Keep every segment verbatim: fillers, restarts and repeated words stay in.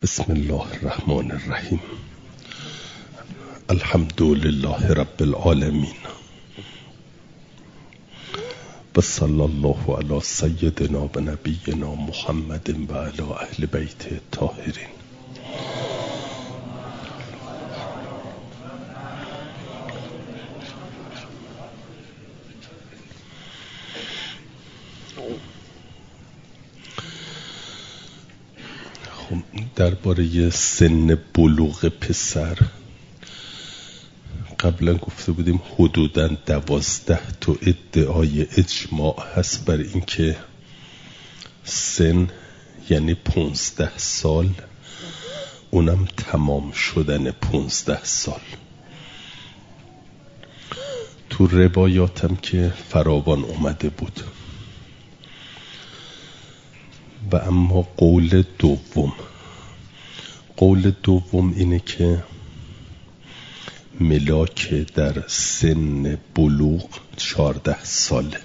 بسم الله الرحمن الرحیم. الحمد لله رب العالمین و صلی الله علی سیدنا و نبینا محمد و علی اهل بیت الطاهرین. درباره سن بلوغ پسر قبلا گفته بودیم حدوداً دوازده تا ادعای اجماع هست بر اینکه سن یعنی پونزده سال، اونم تمام شدن پونزده سال. تو روایاتم که فراوان اومده بود. و اما قول دوم قول دوم اینه که ملاک در سن بلوغ چهارده ساله.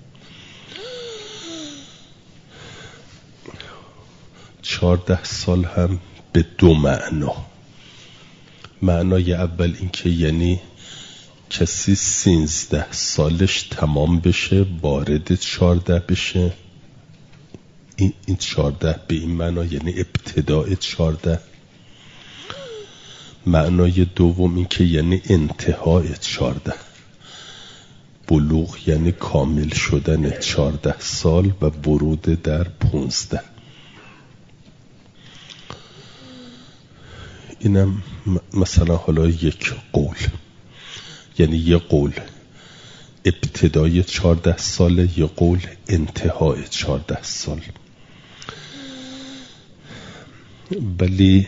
چهارده سال هم به دو معنا. معنای اول این که یعنی کسی سیزده سالش تمام بشه وارد چهارده بشه. این, این چهارده به این معنا یعنی ابتدای چهارده. معنای دوم این که یعنی انتهای چهارده. بلوغ یعنی کامل شدن چهارده سال و ورود در پونزده. اینم مثلا حالا یک قول، یعنی یه قول ابتدای چهارده سال، یه قول انتهای چهارده سال. ولی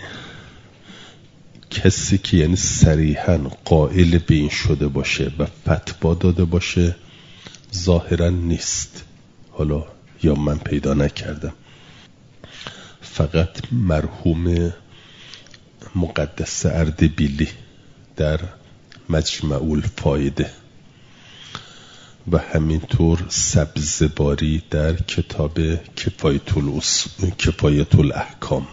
کسی که یعنی صریحاً قائل به این شده باشه و فتوا داده باشه ظاهراً نیست. حالا یا من پیدا نکردم. فقط مرحوم مقدس اردبیلی در مجمع الفایده و همینطور سبزباری در کتاب کفایت الاص... کفایت الاحکام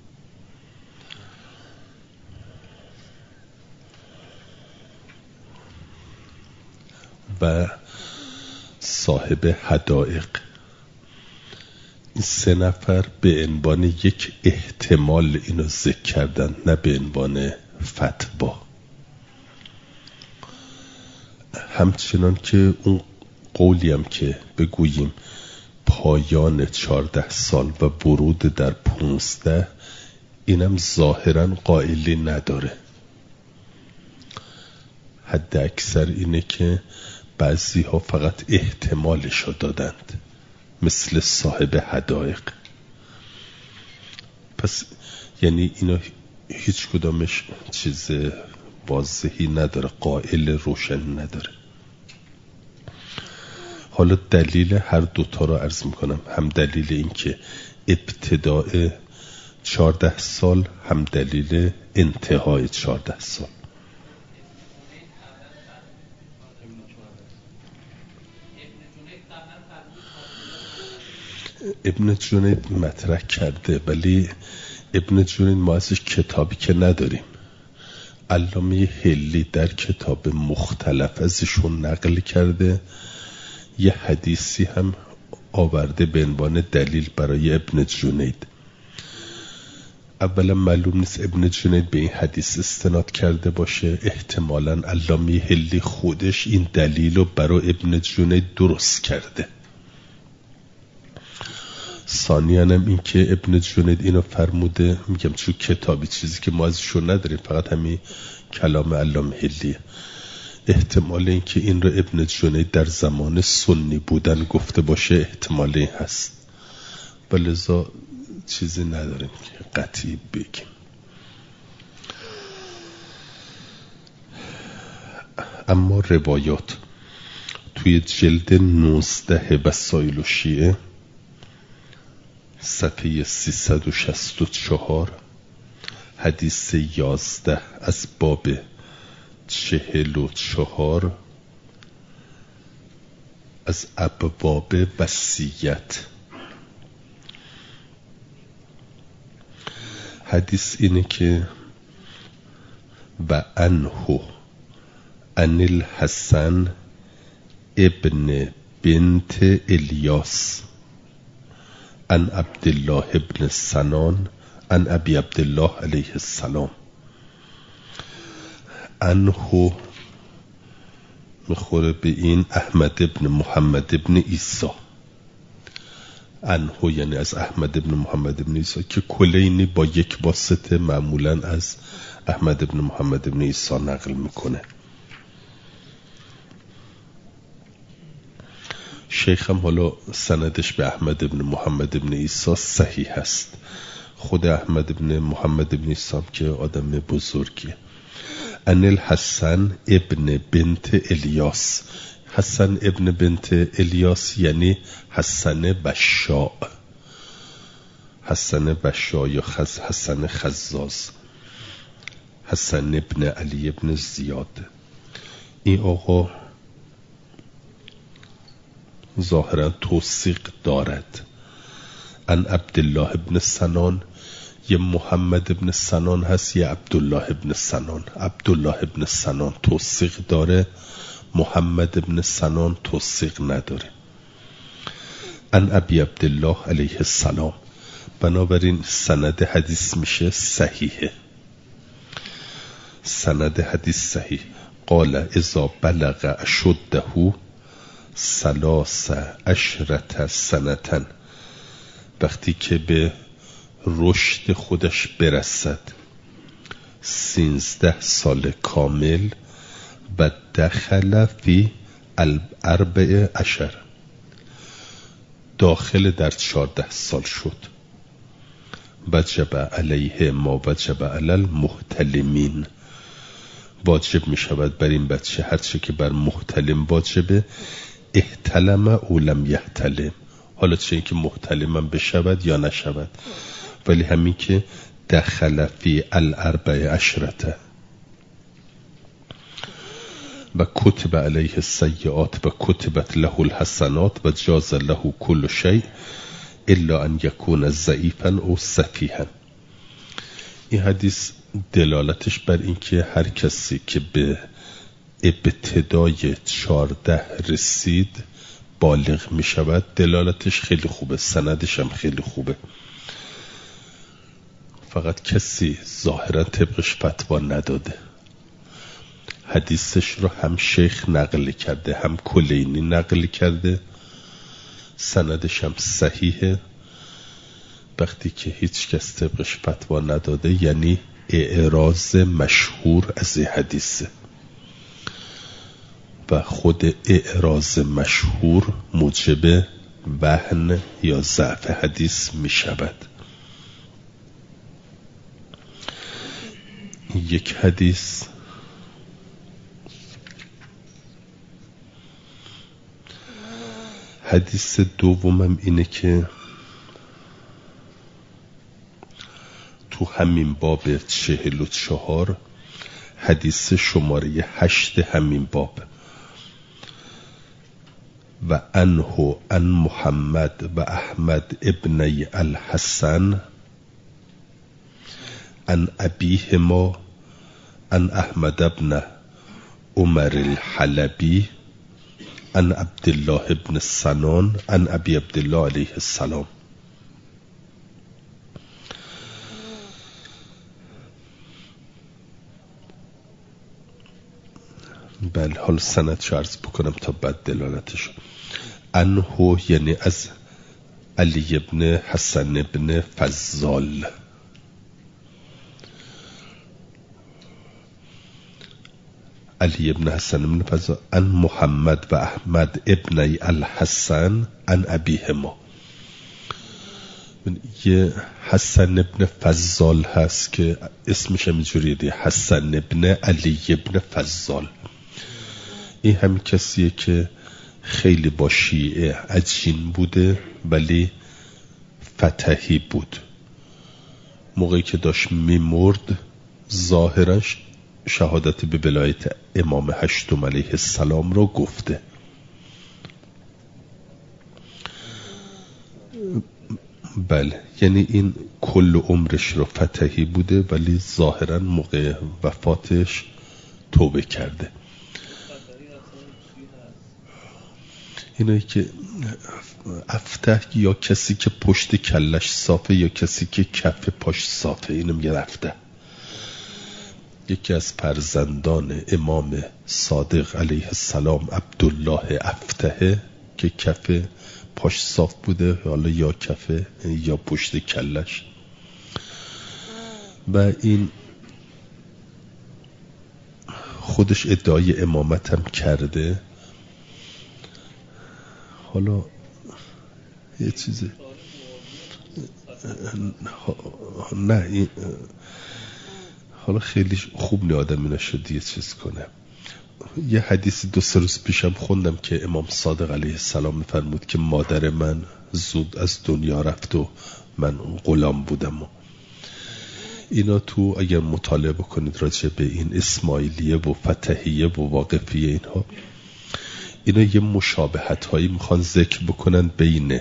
و صاحب حدائق، این سه نفر به عنوان یک احتمال اینو ذکر کردن، نه به عنوان فتوا. همچنان که اون قولی هم که بگوییم پایان چهارده سال و ورود در پونزده، اینم ظاهراً قائلی نداره. حد اکثر اینه که بعضی ها فقط احتمالشو دادند، مثل صاحب حدائق. پس یعنی اینا هیچ کدامش چیز واضحی نداره، قائل روشن نداره. حالا دلیل هر دوتا رو عرض میکنم، هم دلیل این که ابتداء چهارده سال، هم دلیل انتهای چهارده سال. ابن جنید مطرح کرده، ولی ابن جنید ما ازش کتابی که نداریم. علامه حلی در کتاب مختلف ازشون نقل کرده. یه حدیثی هم آورده به عنوان دلیل برای ابن جنید. اولا معلوم نیست ابن جنید به این حدیث استناد کرده باشه. احتمالاً علامه حلی خودش این دلیل رو برای ابن جنید درست کرده. ثانیاً هم این که ابن جنید اینو فرموده، میگم چون کتابی چیزی که ما ازشون نداریم، فقط همین کلام علامه حلیه. احتمال این که این رو ابن جنید در زمان سنی بودن گفته باشه احتمال این هست، ولذا چیزی نداریم که قطعی بگیم. اما روایات توی جلد نوزده وسائل و شیعه صفحه سیصد و شصت و چهار حدیث یازده از باب چهل و چهار از ابواب وصیت حدیث اینه که و انهو ان الحسن ابن بنت الیاس ان عبدالله ابن سنان ان ابی عبدالله علیه السلام. انهو میخوره به این احمد ابن محمد ابن عیسی. انهو یعنی از احمد ابن محمد ابن عیسی که کلینی با یک واسطه معمولا از احمد ابن محمد ابن عیسی نقل میکنه. شیخ هم حالا سندش به احمد ابن محمد ابن عیسی صحیح هست. خود احمد ابن محمد ابن عیسی هم که آدم بزرگیه. ان الحسن ابن بنت الیاس. حسن ابن بنت الیاس یعنی حسن بشاع، حسن بشاع یا خز حسن خزاز، حسن ابن علی ابن زیاد. این آقا ظاهرا توثیق دارد. ان عبدالله ابن سنان، یه محمد ابن سنان هست یه عبدالله ابن سنان. عبدالله ابن سنان توثیق داره، محمد ابن سنان توثیق نداره. ان ابی عبدالله علیه السلام. بنابراین سند حدیث میشه صحیحه. سند حدیث صحیح. قال اذا بلغ اشده ثلاث عشرة سنتن، وقتی که به رشد خودش برسد سینزده سال کامل و دخل فی الاربع عشر، داخل در چهارده سال شد. وجب علیه ما وجب علی المحتلمین، واجب می شود بر این بچه هرچه که بر محتلم واجبه. احتلم او لم یحتلم، حالا چه این که محتلمم بشود یا نشود، ولی همین که دخل فی الاربع عشرته. و کتب علیه السیئات و کتبت له الحسنات و جاز له کل شیء الا ان یکون ضعیفا او سفیها. این حدیث دلالتش بر این که هر کسی که به ابتدای چارده رسید بالغ می شود. دلالتش خیلی خوبه، سندش هم خیلی خوبه. فقط کسی ظاهرا طبقش فتوا نداده. حدیثش رو هم شیخ نقل کرده هم کلینی نقل کرده، سندش هم صحیحه. وقتی که هیچ کس طبقش فتوا نداده یعنی اعراض مشهور از این حدیثه و خود اعراض مشهور موجب وهن یا ضعف حدیث می شود. یک حدیث حدیث دومم اینه که تو همین باب چهل و چهار حدیث شماره هشت همین باب و انهو ان محمد و احمد ابنی الحسن ان ابیهما ان احمد ابن عمر الحلبی ان عبدالله ابن سنان ان ابی عبدالله علیه السلام. بله، حال سند عرض بکنم تا بعد دلالتش. انهو یعنی از علی ابن حسن ابن فضال. علی ابن حسن ابن فضال ان محمد و احمد ابنی الحسن ان ابیهما. یه حسن ابن فضال هست که اسمش همینجوریه دی، حسن ابن علی ابن فضال. این هم کسیه که خیلی با شیعه عجین بوده ولی فتحی بود. موقعی که داشت میمرد ظاهرش شهادت به ولایت امام هشتم علیه السلام رو بله، یعنی این کل عمرش رو فتحی بوده ولی ظاهرا موقع وفاتش توبه کرده. اینایی که افتح یا کسی که پشت کلش صافه یا کسی که کف پاش صافه، اینو میگه افتح. یکی از فرزندان امام صادق علیه السلام عبدالله افتحه که کف پاش صاف بوده، حالا یا کفه یا پشت کلش. و این خودش ادعای امامت هم کرده. حالا یه چیزی نه این حالا خیلی خوب نه آدم اینا شد یه چیز کنه. یه حدیثی دو سه روز پیشم خوندم که امام صادق علیه السلام میفرمود که مادر من زود از دنیا رفت و من غلام بودم. و اینا تو اگر مطالعه بکنید راجع به این اسماعیلیه و فتحیه و واقفیه اینها، اینا یه مشابهت هایی میخوان ذکر بکنن بین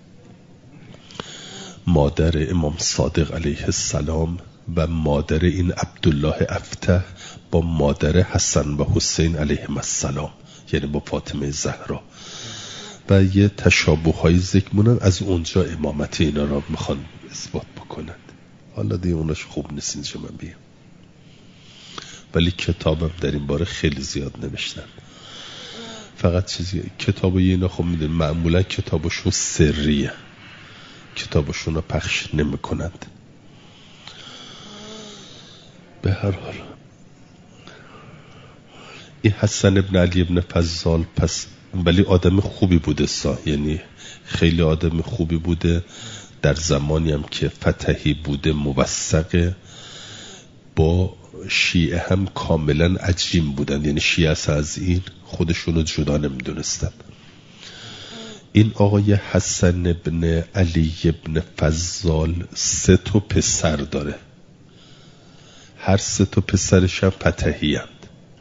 مادر امام صادق علیه السلام و مادر این عبدالله افتح با مادر حسن و حسین علیهم السلام، یعنی با فاطمه زهرا، و یه تشابه های ذکر مونن. از اونجا امامت اینا را میخوان اثبات بکنند. حالا دیگه اوناش خوب نیست اینجا من بیم، ولی کتابم در این باره خیلی زیاد نوشتن. فقط چیزی کتابای اینا خب میدونی معمولا کتابشون سریه، کتابشون رو پخش نمی کنند. به هر حال این حسن ابن علی ابن فضال پس ولی آدم خوبی بوده سا، یعنی خیلی آدم خوبی بوده. در زمانی هم که فتحی بوده موثقه، با شیعه هم کاملا عجیم بودن، یعنی شیعه از این خودشونو جدا نمیدونستن. این آقای حسن ابن علی ابن فضال سه تا پسر داره، هر سه تا پسرش هم فتحی هستند.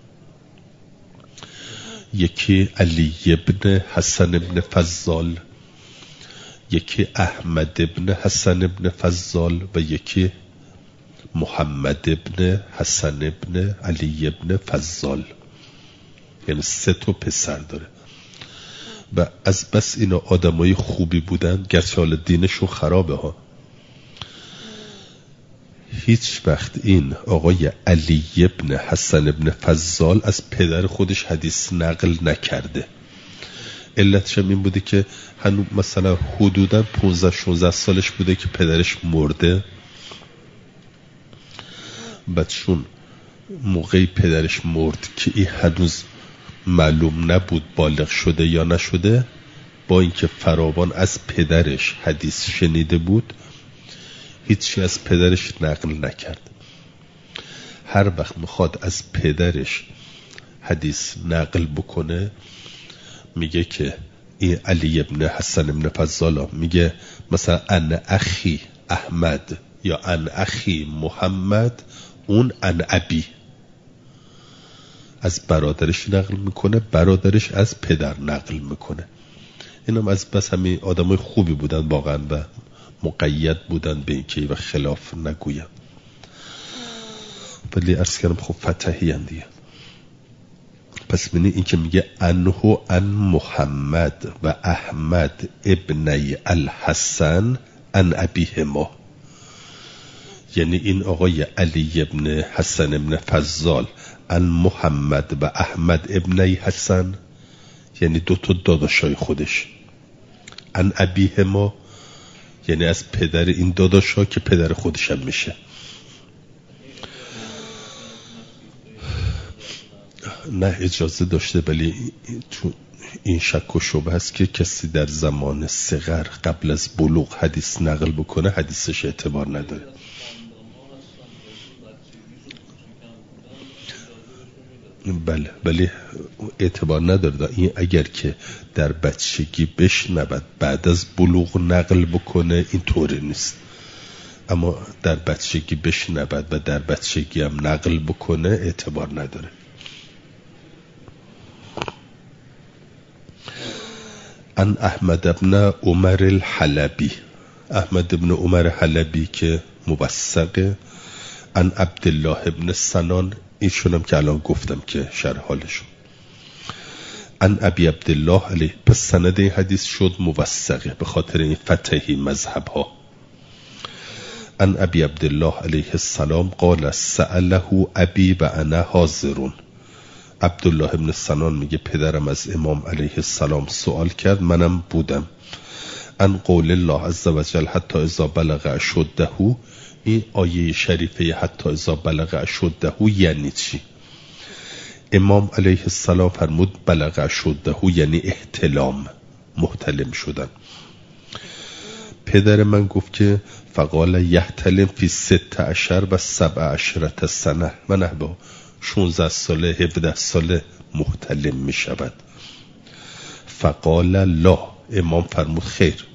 یکی علی ابن حسن ابن فضال، یکی احمد ابن حسن ابن فضال و یکی محمد ابن حسن ابن علی ابن فضال، یعنی سه تا پسر داره. و از بس اینا آدمای خوبی بودن، گرچه حال دینشون خرابه ها، هیچ وقت این آقای علی ابن حسن ابن فضال از پدر خودش حدیث نقل نکرده. علتش هم این بوده که هنوز مثلا حدودا پانزده شانزده سالش بوده که پدرش مرده. بعد چون موقعی پدرش مرد که این هنوز معلوم نبود بالغ شده یا نشده، با اینکه فراوان از پدرش حدیث شنیده بود، هیچی از پدرش نقل نکرد. هر وقت میخواد از پدرش حدیث نقل بکنه میگه که این علی ابن حسن ابن فضال میگه مثلا ان اخی احمد یا ان اخی محمد، اون ان ابی از برادرش نقل میکنه، برادرش از پدر نقل میکنه. اینم از بس همین آدمای خوبی بودن واقعا و مقید بودن به اینکه و خلاف نگویم. ولی عرض کردم خب فتحی اندیه. پس بینی این که میگه انهو ان محمد و احمد ابنی الحسن ان ابیهما، یعنی این آقای علی ابن حسن ابن فضال ان محمد و احمد ابنی حسن، یعنی دو تا داداشای خودش، ان ابیهما یعنی از پدر این داداشا که پدر خودش هم میشه. نه اجازه داشته، ولی چون این شک و شبه هست که کسی در زمان صغر قبل از بلوغ حدیث نقل بکنه حدیثش اعتبار نداره. بله ولی اعتبار نداره. این اگر که در بچگی بشنود بعد از بلوغ نقل بکنه این طوری نیست، اما در بچگی بشنود و در بچگی هم نقل بکنه اعتبار نداره. ان احمد ابن عمر الحلبی احمد ابن عمر حلبی که موثقه، ان عبدالله ابن سنان، ایشونم که الان گفتم که شرح حالشون، ان ابی عبدالله علیه. پس سند این حدیث شد موثقه به خاطر این فتحی مذهب ها. ان ابی عبدالله علیه السلام قال سأله ابی و انا حاضرون. عبدالله ابن سنان میگه پدرم از امام علیه السلام سوال کرد، منم بودم. ان قول الله عز و جل حتی اذا بلغ اشده، این آیه شریفه حتی اذا بلغ اشده یعنی چی؟ امام علیه السلام فرمود بلغ اشده یعنی احتلام، محتلم شدن. پدر من گفت که فقال یحتلم فی ست عشر و سبع عشرت سنه، من با شانزده ساله هفده ساله محتلم می شود. فقال لا، امام فرمود خیر،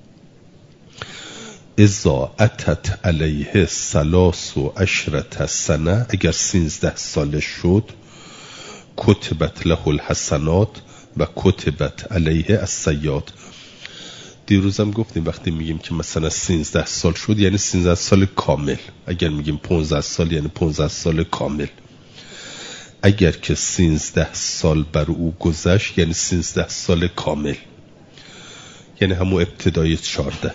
اذا اتت علیه ثلاث و عشرت سنه، اگر سینزده ساله شد، کتبت له الحسنات و کتبت علیه السیئات. دیروزم گفتیم وقتی میگیم که مثلا سینزده سال شد یعنی سینزده سال کامل، اگر میگیم پانزده سال یعنی پانزده سال کامل. اگر که سینزده سال بر او گذشت یعنی سینزده سال کامل، یعنی همون ابتدای چارده،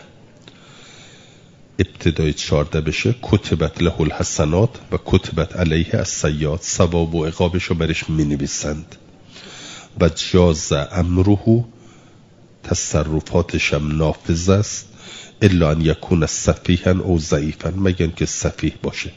ابتدای چارده بشه کتبت له الحسنات و کتبت علیه السیئات، ثواب و عقابشو برش می نویسند. و جاز امره، تصرفاتشم نافذ است، الا ان یکون سفیها او ضعیفا، مگر که سفیه باشه.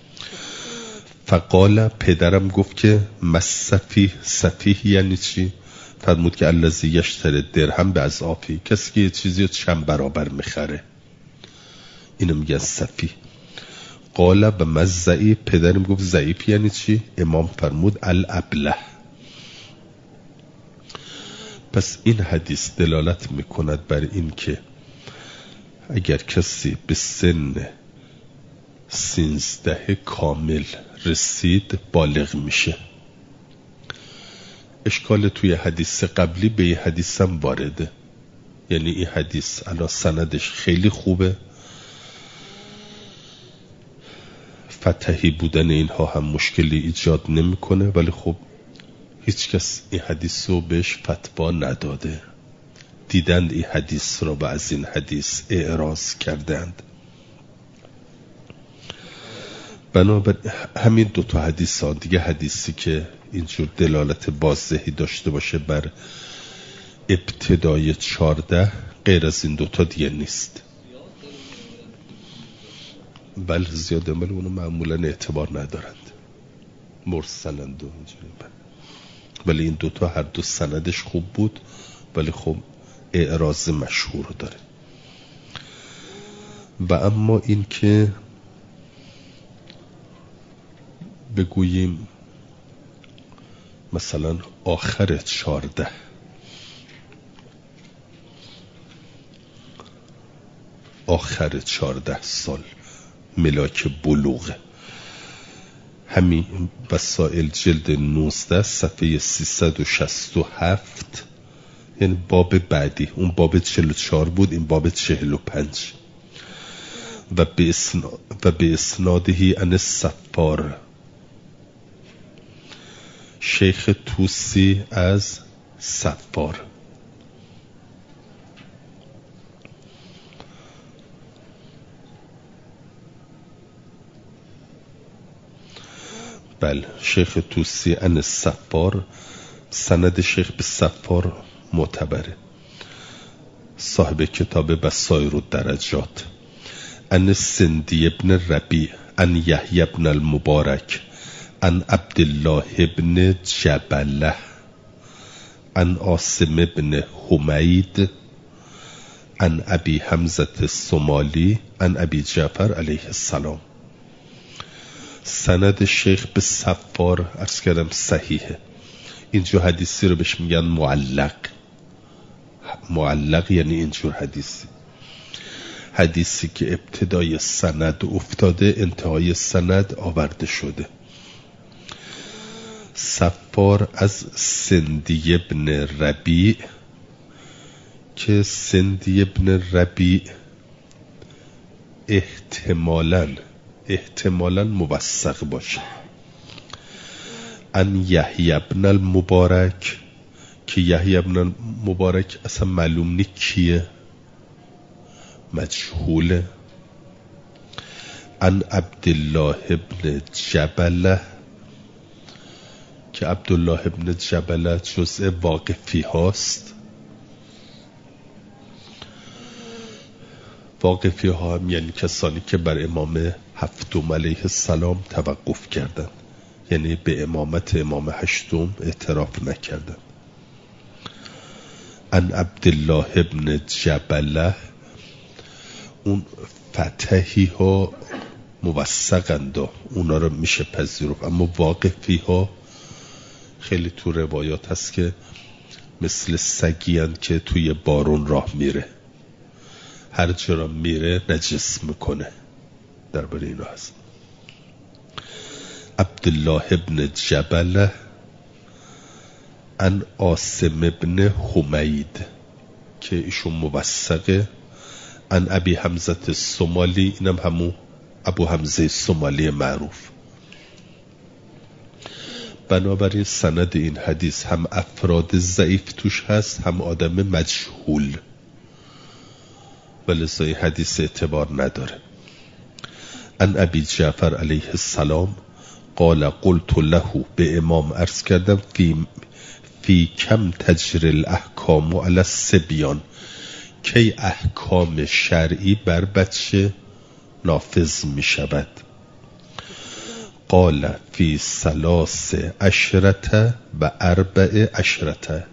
فقال، پدرم گفت که مسفیه، سفیه یعنی چی؟ فرمود که الذی یشتری درهم به اضعافی، کسی که یه چیزی رو چند برابر میخره، اینو میگن سفیه. قال به مزعی، پدرم گفت ضعیف یعنی چی؟ امام فرمود الابله. پس این حدیث دلالت میکند بر این که اگر کسی به سن سینزده کامل رسید بالغ میشه. اشکال توی حدیث قبلی به این حدیث هم وارده، یعنی این حدیث الان سندش خیلی خوبه، فتحی بودن اینها هم مشکلی ایجاد نمیکنه، ولی خب هیچ کس این حدیث رو بهش فتوا نداده، دیدند این حدیث رو و از این حدیث اعراض کردند. بنابر همین دوتا حدیث ها دیگه، حدیثی که اینجور دلالت واضحی داشته باشه بر ابتدای چارده، غیر از این دوتا دیگه نیست. بله زیاده، ولی اونو معمولا اعتبار ندارند، مرسلند و اینجوری. ولی این دوتا هر دو سندش خوب بود، ولی خب اعراض مشهور داره. و اما این که بگوییم مثلا آخر چارده، آخر چارده سال ملاک بلوغه، همین وسائل جلد نوزده صفحه سیصد و شصت و هفت، یعنی باب بعدی، اون باب چهل و چهار بود، این باب چهل و پنج. و به اسناد و به اسنادهی ان السفار، شیخ توسی از سفار. بله، شیخ توسی ان السفار، سند شیخ به سفار معتبره، صاحب کتاب بصائر الدرجات. ان سندی ابن ربیع ان یحیی ابن المبارک ان عبدالله ابن جبله ان عاصم ابن حمید ان ابی حمزه الصومالی ان ابی جعفر علیه السلام. سند شیخ به سفار عرض کردم صحیحه. اینجور حدیثی رو بهش میگن معلق. معلق یعنی اینجور حدیثی، حدیثی که ابتدای سند افتاده، انتهای سند آورده شده. سفار از سندی ابن ربیع، که سندی ابن ربیع احتمالاً احتمالاً موثق باشه. ان یحیی ابن المبارک، که یحیی ابن المبارک اصلا معلوم نیست کیه، مجهوله. ان عبدالله ابن جبله، که عبدالله ابن جبله جزء واقفی هاست. واقفی ها هم یعنی کسانی که بر امام هفتم علیه السلام توقف کردند، یعنی به امامت امام هشتم اعتراف نکردند. ان عبدالله ابن جبله، اون فتحی ها موثقند، اونا رو میشه پذیرفت، اما واقفی ها خیلی تو روایات هست که مثل سگیان که توی بارون راه میره، هر جا را میره نجس میکنه. درباره اینا هست. عبدالله ابن جبله ان عاصم ابن حمید، که ایشون موثقه. ان ابی حمزه الصومالی، اینم همون ابو حمزه صومالی معروف. بنابراین سند این حدیث هم افراد ضعیف توش هست، هم آدم مجهول، ولذا این حدیث اعتبار نداره. ان ابی جعفر علیه السلام قال قلت له، به امام عرض کردم، فی فی کم تجری الاحکام علی الصبیان، کی احکام شرعی بر بچه نافذ می شود. قال فی ثلاث عشرة و اربع عشرة،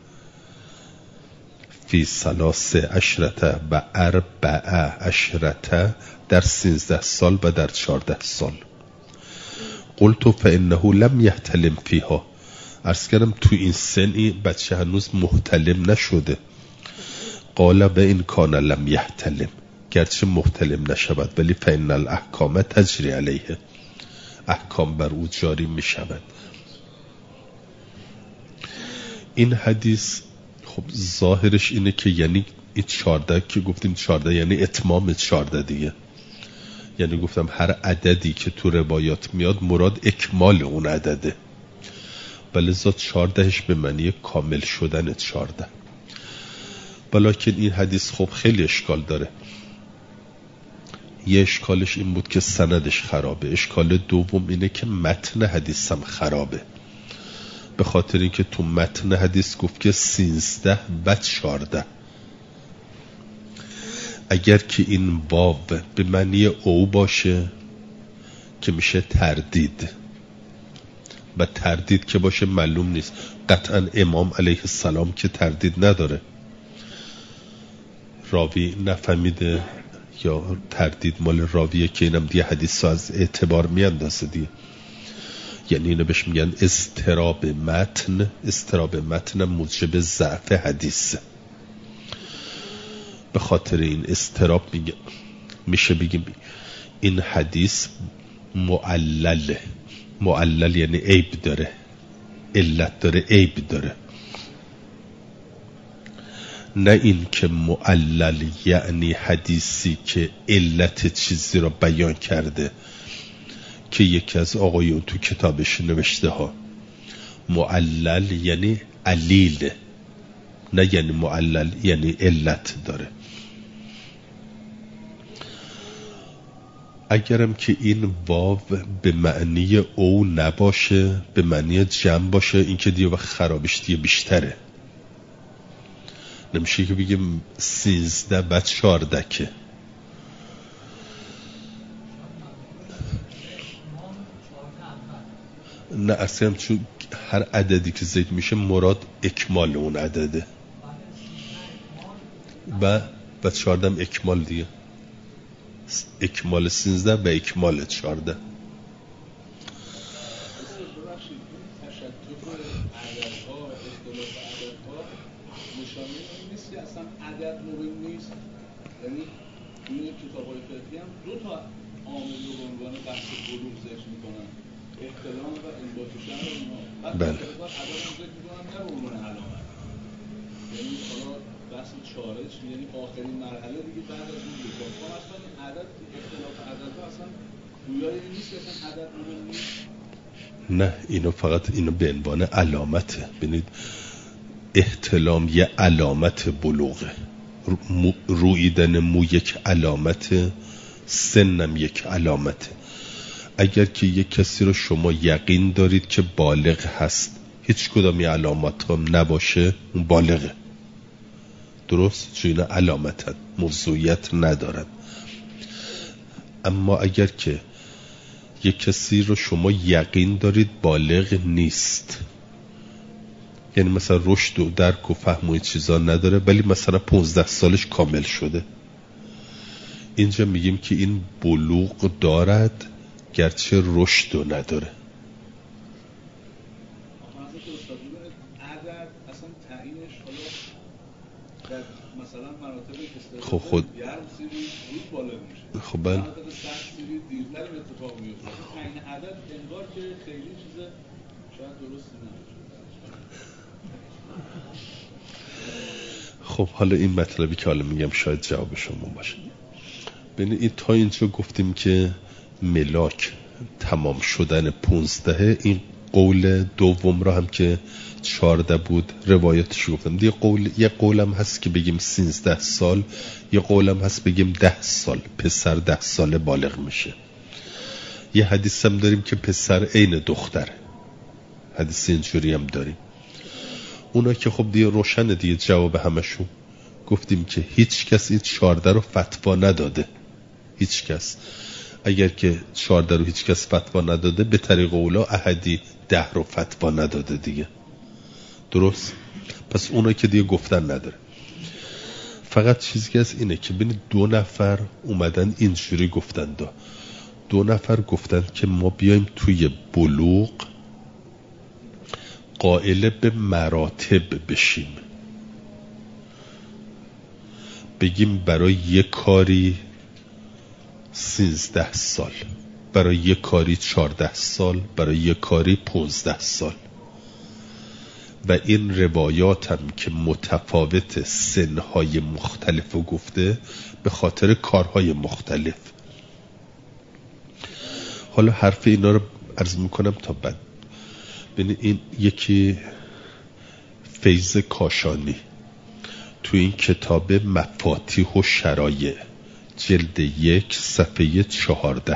فی ثلاث عشرة و اربع عشرة، در سیزده سال و در چارده سال. قلت فانه لم یحتلم فیها، عرض کردم تو این سنی بچه هنوز محتلم نشده. قال و این کان لم یحتلم، گرچه محتلم نشود ولی فإن الاحکام تجری علیه، احکام بر او جاری می شود. این حدیث خب ظاهرش اینه که یعنی این چارده که گفتیم چارده یعنی اتمام چارده دیگه، یعنی گفتم هر عددی که تو روایات میاد مراد اکمال اون عدده، بلذا چاردهش به معنی کامل شدن چارده. ولیکن این حدیث خب خیلی اشکال داره. یه اشکالش این بود که سندش خرابه، اشکال دوم اینه که متن حدیث هم خرابه، به خاطر اینکه تو متن حدیث گفت که سینزده و چارده. اگر که این واو به معنی او باشه که میشه تردید، و تردید که باشه معلوم نیست، قطعا امام علیه السلام که تردید نداره، راوی نفهمیده یا تردید مال راویه که اینم دیگه حدیث از اعتبار میاندازه دیگه. یعنی اینو بهش میگن اضطراب متن، اضطراب متن موجب ضعف حدیث. به خاطر این اضطراب میگه میشه بگیم این حدیث معلله. معلل یعنی عیب داره، علت داره، عیب داره. نه این که معلل یعنی حدیثی که علت چیزی را بیان کرده که یکی از آقایون تو کتابش نوشته ها. معلل یعنی علیل، نه یعنی معلل یعنی علت داره. اگرم که این واو به معنی او نباشه، به معنی جمع باشه، این که دیگه وقت خرابش دیگه بیشتره. نمیشه که بگیم سیزده و چارده که نه، اصلا چون هر عددی که زید میشه مراد اکمال اون عدده و و چارده هم اکمال دیگه، اکمال سیزده و اکمال چارده. عدد مهم نیست، یعنی این کتاب‌های فقهی هم دو تا عامل رو به عنوان بحث بلوغ ذکر می‌کنن، احتلام و انبات شهر اونها. بعد عدد هم ذکر می‌کنن نه به عنوان علامت، یعنی حالا بحث چارج، یعنی آخرین مرحله دیگه بعد از اون دیگه ما اصلا عدد اختلاف عددها اصلا گویا این نیست که اصلا عدد مهم نیست. نه، اینو فقط اینو به عنوان علامته. ببینید احتلام یه علامت بلوغه، رویدن مو یک علامت، سنم یک علامته. اگر که یک کسی رو شما یقین دارید که بالغ هست، هیچ کدام علامت هم نباشه، اون بالغه. درست؟ چون اینا علامتن، موضوعیت ندارن. اما اگر که یک کسی رو شما یقین دارید بالغ نیست، یعنی مثلا رشد و درک و فهم و چیزا نداره، ولی مثلا پونزده سالش کامل شده، اینجا میگیم که این بلوغ دارد گرچه رشد رو نداره. عدد اصلا تعیینش حالا در مثلا مراتب استعداد خب خود گرم سیری زود بالغ میشه، خب من مراتب سخت سیری دیرتر اتفاق میفته. تعیین عدد انگار که خیلی چیز شاید درستی نباشه. خب حالا این مطلبی که حالا میگم شاید جواب شما باشه. ببین این تا اینجا گفتیم که ملاک تمام شدن پونزده، این قول دوم را هم که چارده بود روایتش گفتم. دیگه قول، یه قولم هست که بگیم سیزده سال، یه قولم هست بگیم ده سال، پسر ده ساله بالغ میشه. یه حدیث هم داریم که پسر عین دختره، حدیث اینجوری هم داریم. اونا که خب دیگه روشنه دیگه جواب همشون. گفتیم که هیچ کس این چارده رو فتوا نداده، هیچ کس. اگر که چارده رو هیچ کس فتوا نداده، به طریق اولا احدی ده رو فتوا نداده دیگه. درست؟ پس اونا که دیگه گفتن نداره. فقط چیزی که هست اینه که ببینید دو نفر اومدن اینجوری گفتن، دا دو نفر گفتن که ما بیایم توی بلوغ قائل به مراتب بشیم، بگیم برای یک کاری سیزده سال، برای یک کاری چارده سال، برای یک کاری پونزده سال. و این روایات هم که متفاوت سنهای مختلف رو گفته به خاطر کارهای مختلف. حالا حرف اینا رو عرض میکنم تا بعد. ببین این یکی فیض کاشانی تو این کتاب مفاتیح و شرایع جلد یک صفحه چهارده،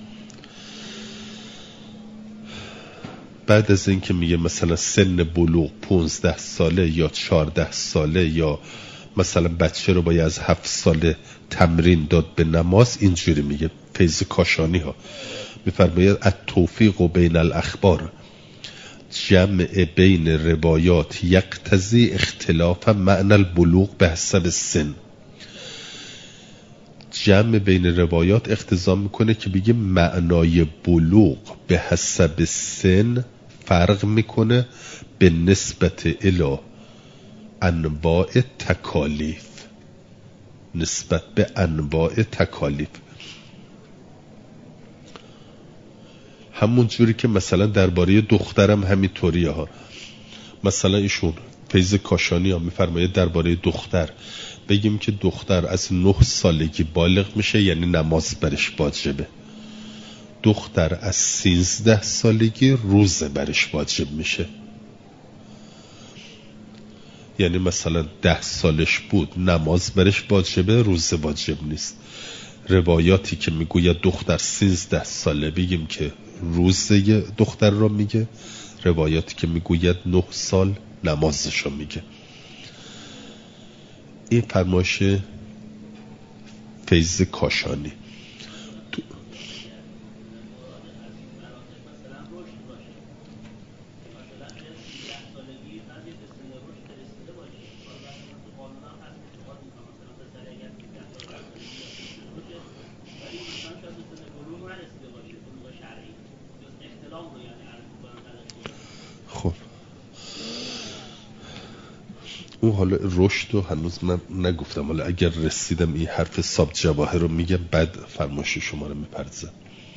بعد از این که میگه مثلا سن بلوغ پونزده ساله یا چارده ساله، یا مثلا بچه رو باید از هفت ساله تمرین داد به نماز، اینجوری میگه فیض کاشانی ها میفرماید التوفیق بین الاخبار جمع بین روایات یقتضی اختلاف معنی البلوغ به حسب سن. جمع بین روایات اقتضا میکنه که بگه معنای بلوغ به حسب سن فرق میکنه به نسبت الی انواع تکالیف، نسبت به انواع تکالیف. همون جوری که مثلا درباره دخترم همینطوریه ها. مثلا ایشون فیض کاشانی ها میفرماید درباره دختر بگیم که دختر از نه سالگی بالغ میشه، یعنی نماز برش واجبه. دختر از سیزده سالگی روزه برش واجب میشه. یعنی مثلا ده سالش بود نماز برش واجبه، روزه واجب نیست. روایاتی که میگوید دختر سیزده ساله بگیم که روزه دختر را میگه، روایاتی که میگوید نه سال نمازش را میگه. این فرمایش فیض کاشانی. خب اون حالا رشد رو هنوز من نگفتم، حالا اگر رسیدم این حرف ساب جواهر رو میگم بعد فرمایش شما رو میپرزم.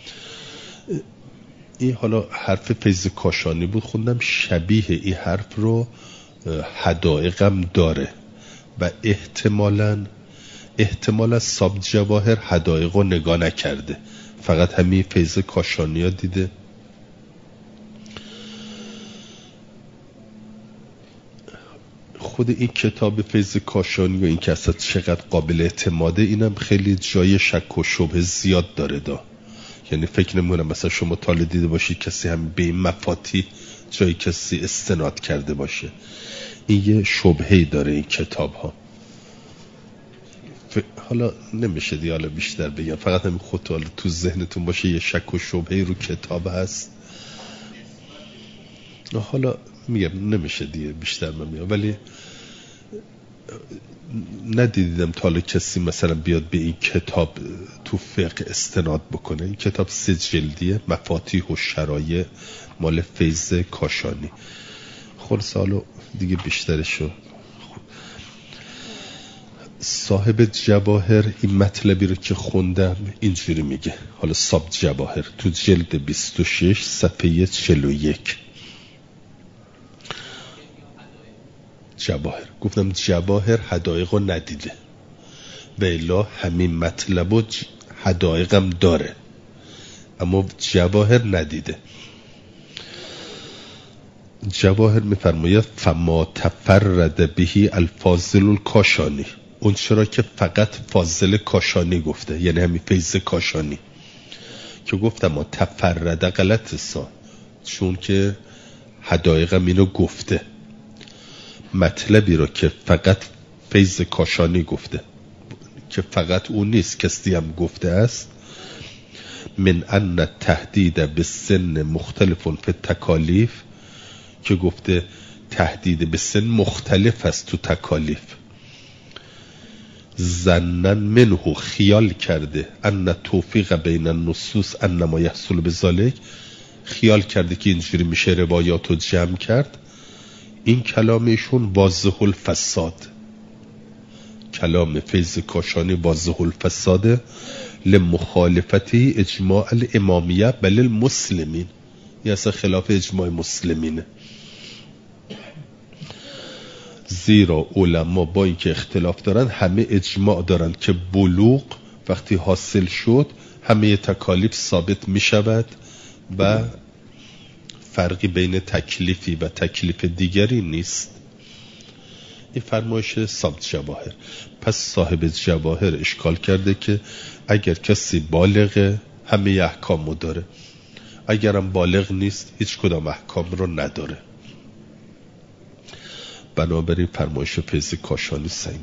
این حالا حرف فیض کاشانی بود، خوندم شبیه این حرف رو حدائقم داره. و احتمالاً احتمالاً ساب جواهر حدایق رو نگاه نکرده، فقط همین فیض کاشانی ها دیده. خود این کتاب فیض کاشانی و این که اصلا چقدر قابل اعتماده، اینم خیلی جای شک و شبه زیاد داره دا. یعنی فکر نمی‌کنم مثلا شما تاله دیده باشید کسی هم به این مفاتی جای کسی استناد کرده باشه. این یه شبهه‌ای داره این کتاب ها. ف... حالا نمیشه دیگه حالا بیشتر بگم، فقط همین خود حالا تو ذهنتون باشه یه شک و شبهه‌ای رو کتاب هست. حالا میگم نمیشه دیگه بیشتر من میگم، ولی ندیدم تا حالا کسی مثلا بیاد به این کتاب تو فقه استناد بکنه. این کتاب سه جلدیه، مفاتیح و شرایع، مال فیض کاشانی. خلاص حالا دیگه بیشترشو صاحب جواهر این مطلبی رو که خوندم اینجوری میگه. حالا صاحب جواهر تو جلد بیست و شش صفحه چهل و یک جواهر، گفتم جواهر حدایق رو ندیده و الا همین مطلب و حدایق هم داره، اما جواهر ندیده. جواهر میفرماید فما تفرد بهی الفاضل الکاشانی، اون چرا که فقط فاضل کاشانی گفته، یعنی همین فیض کاشانی که گفتم ما تفرد غلط سان، چون که حدایق هم اینو گفته. مطلبی رو که فقط فیض کاشانی گفته که فقط اون نیست، کسی هم گفته است من ان تهدید به سن مختلف فی تکالیف، که گفته تهدید به سن مختلف است تو تکالیف. ظنن منه، خیال کرده، ان توفیق بین النصوص انما یحصل بذالک، خیال کرده که اینجوری میشه روایات رو جمع کرد. این کلامشون واضح الفساد، کلام فیض کاشانی واضح الفساده لمخالفتی اجماع الامامیه بل المسلمین، یه اصلا خلاف اجماع مسلمینه. زیرا علما با این که اختلاف دارن همه اجماع دارن که بلوغ وقتی حاصل شد همه تکالیف ثابت می شود و فرقی بین تکلیفی و تکلیف دیگری نیست. این فرمایش صاحب جواهر. پس صاحب جواهر اشکال کرده که اگر کسی بالغه همه احکامو داره، اگرم بالغ نیست هیچ کدام احکام رو نداره. بنابراین فرمایش فیض کاشانی سین.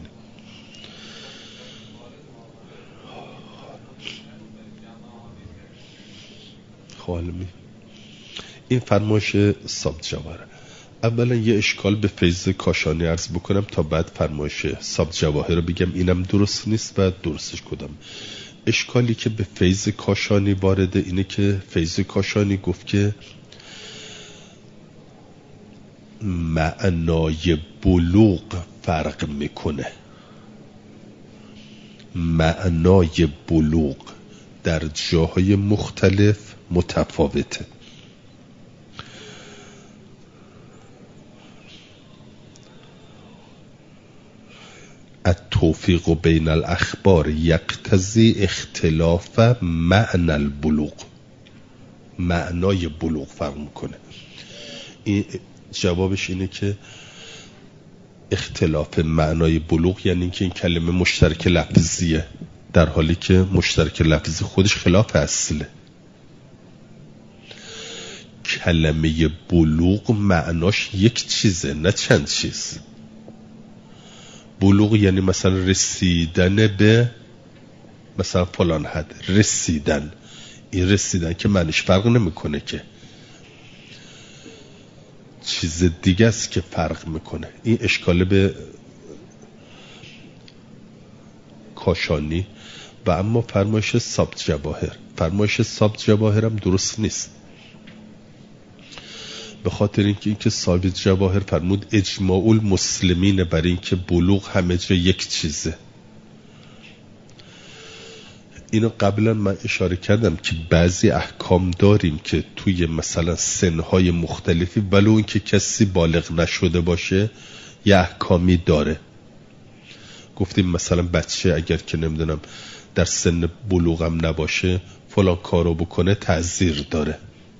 خالمی این فرمایش صاحب جواهر. اولا یه اشکال به فیض کاشانی عرض بکنم تا بعد فرمایش صاحب جواهر رو بگم اینم درست نیست و درستش کدام. اشکالی که به فیض کاشانی وارده اینه که فیض کاشانی گفت که معنای بلوغ فرق میکنه. معنای بلوغ در جاهای مختلف متفاوته. التوفیق بین الاخبار یقتضی اختلاف معنی البلوغ، معنای بلوغ فرق میکنه. این جوابش اینه که اختلاف معنای بلوغ یعنی اینکه این کلمه مشترک لفظیه، در حالی که مشترک لفظی خودش خلاف اصله. کلمه بلوغ معناش یک چیزه نه چند چیز. بلوغ یعنی مثلا رسیدن به مثلا فلان حد، رسیدن. این رسیدن که معنیش فرق نمیکنه، که چیز دیگه است که فرق میکنه. این اشکال به کاشانی. و اما فرمایش صاحب جواهر، فرمایش صاحب جواهر هم درست نیست، به خاطر اینکه اینکه صاحب جواهر فرمود اجماع المسلمین برای اینکه بلوغ همه جا یک چیزه. اینو قبلا من اشاره کردم که بعضی احکام داریم که توی مثلا سنهای مختلفی ولو اینکه کسی بالغ نشده باشه یه احکامی داره. گفتیم مثلا بچه اگر که نمیدونم در سن بلوغم نباشه فلان کارو بکنه تعزیر داره،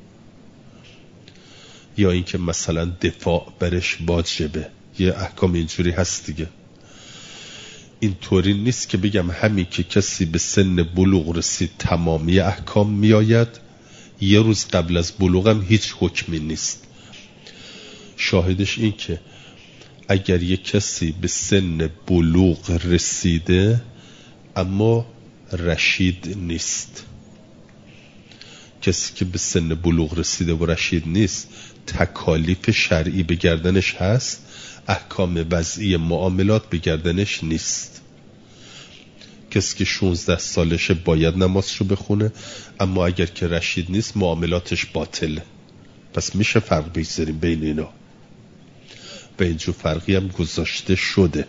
یا اینکه مثلا دفاع برش واجبه، یه احکام اینجوری هست دیگه. اینطوری نیست که بگم همین که کسی به سن بلوغ رسید تمامی احکام میآید، یه روز قبل از بلوغم هیچ حکمی نیست. شاهدش این که اگر یک کسی به سن بلوغ رسیده اما رشید نیست، کسی که به سن بلوغ رسیده و رشید نیست تکالیف شرعی به گردنش هست، احکام وضعی معاملات به گردنش نیست. کسی که شانزده سالشه باید نمازشو بخونه، اما اگر که رشید نیست معاملاتش باطله. پس میشه فرق بگذاریم بین اینا و اینجور فرقی هم گذاشته شده.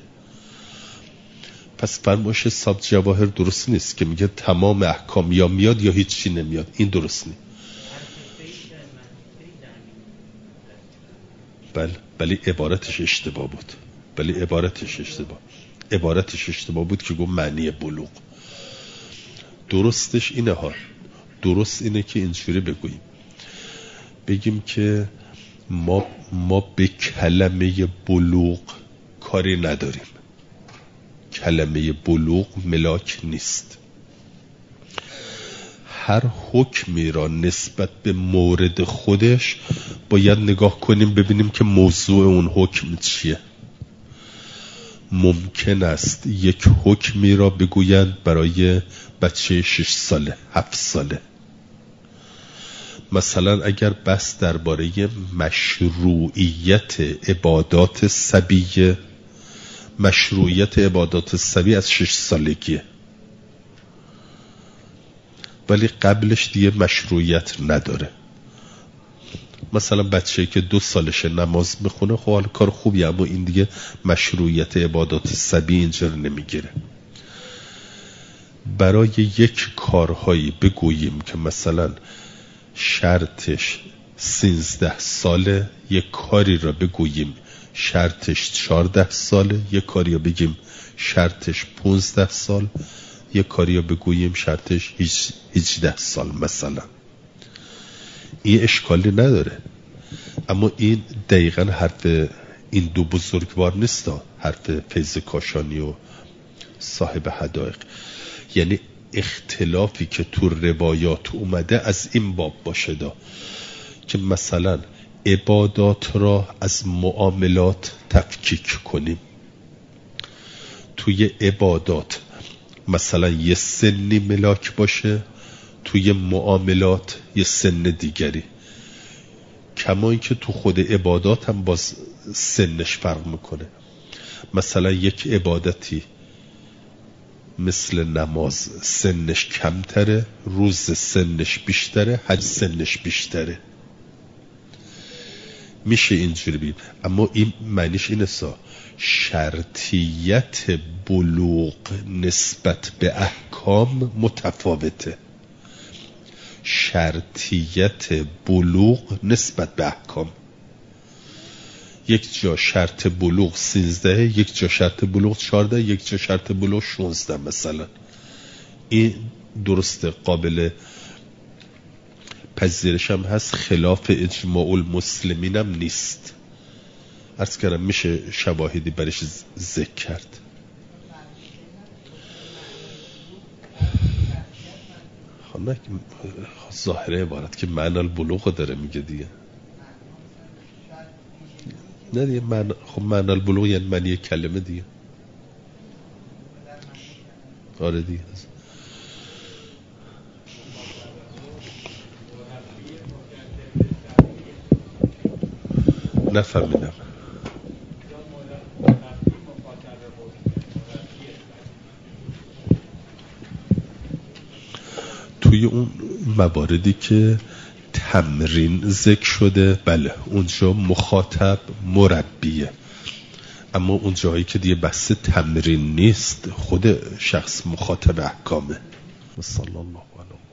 پس فرمایش صاحب جواهر درست نیست که میگه تمام احکام یا میاد یا هیچی نمیاد، این درست نیست. بله بله عبارتش اشتباه بود، بله عبارتش اشتباه عبارتش اشتباه بود که گفت معنی بلوغ. درستش اینه ها، درست اینه که اینجوری بگوییم، بگیم که ما ما به کلمه بلوغ کاری نداریم، کلمه بلوغ ملاک نیست. هر حکمی را نسبت به مورد خودش باید نگاه کنیم ببینیم که موضوع اون حکم چیه. ممکن است یک حکمی را بگویند برای بچه شش ساله، هفت ساله. مثلا اگر بحث درباره مشروعیت عبادات صبیه، مشروعیت عبادات صبی از شش سالگیه، ولی قبلش دیگه مشروعیت نداره. مثلا بچه‌ای که دو سالشه نماز میخونه، خب حالا کار خوبیه، اما این دیگه مشروعیت عبادات صبی اینجا نمیگیره. برای یک کارهایی بگوییم که مثلا شرطش سیزده ساله، یک کاری را بگوییم شرطش چارده ساله، یک کاری را بگیم شرطش پونزده سال، یک کاری را بگوییم شرطش هجده سال مثلا، این اشکالی نداره. اما این دقیقا حرف این دو بزرگوار نیست، حرف فیض کاشانی و صاحب حدائق. یعنی اختلافی که تو روایات اومده از این باب باشه دا که مثلا عبادات را از معاملات تفکیک کنیم. توی عبادات مثلا یه سنی ملاک باشه، توی معاملات یه سن دیگری. کما اینکه تو خود عبادات هم باز سنش فرق میکنه. مثلا یک عبادتی مثل نماز سنش کمتره، روز سنش بیشتره، حج سنش بیشتره. میشه اینجوری بید. اما این معنیش اینه سا شرطیت بلوغ نسبت به احکام متفاوته. شرطیت بلوغ نسبت به احکام، یک جا شرط بلوغ سیزده، یک جا شرط بلوغ چارده، یک جا شرط بلوغ شونزده مثلا. این درسته، قابل پذیرش هم هست، خلاف اجماع المسلمین هم نیست. عرض کردم میشه شواهدی برش ذکر کرد. خب ظاهره عبارت که معنی البلوغ داره میگه دیگه. نه دیگه معنی، خب معنی البلوغ یعنی معنی کلمه دیگه. آره دیگه. نفهمیدم. توی اون مواردی که تمرین ذکر شده، بله اونجا مخاطب مربیه. اما اون جایی که دیگه بحث تمرین نیست، خود شخص مخاطب احکامه. صلی الله علیه